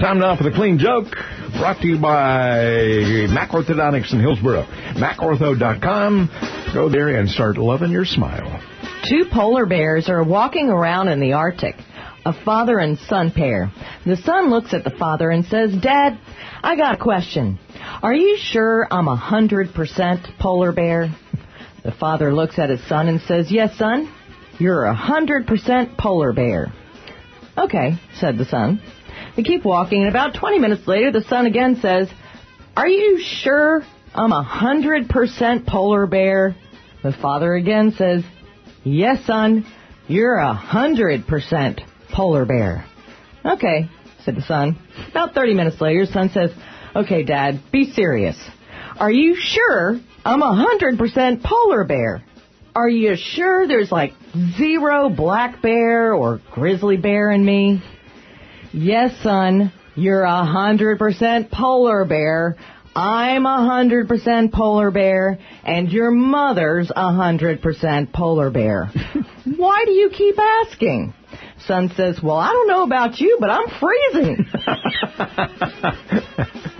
Time now for the clean joke, brought to you by Mac Orthodontics in Hillsboro. MacOrtho.com. Go there and start loving your smile. 2 polar bears are walking around in the Arctic, a father and son pair. The son looks at the father and says, "Dad, I got a question. Are you sure I'm 100% polar bear?" The father looks at his son and says, "Yes, son, you're 100% polar bear." "Okay," said the son. They keep walking, and about 20 minutes later, the son again says, "Are you sure I'm 100% polar bear?" The father again says, "Yes, son, you're 100% polar bear." "Okay," said the son. About 30 minutes later, the son says, "Okay, Dad, be serious. Are you sure I'm 100% polar bear? Are you sure there's like 0 black bear or grizzly bear in me?" "Yes, son, you're 100% polar bear. I'm 100% polar bear, and your mother's 100% polar bear." "Why do you keep asking?" Son says, "Well, I don't know about you, but I'm freezing."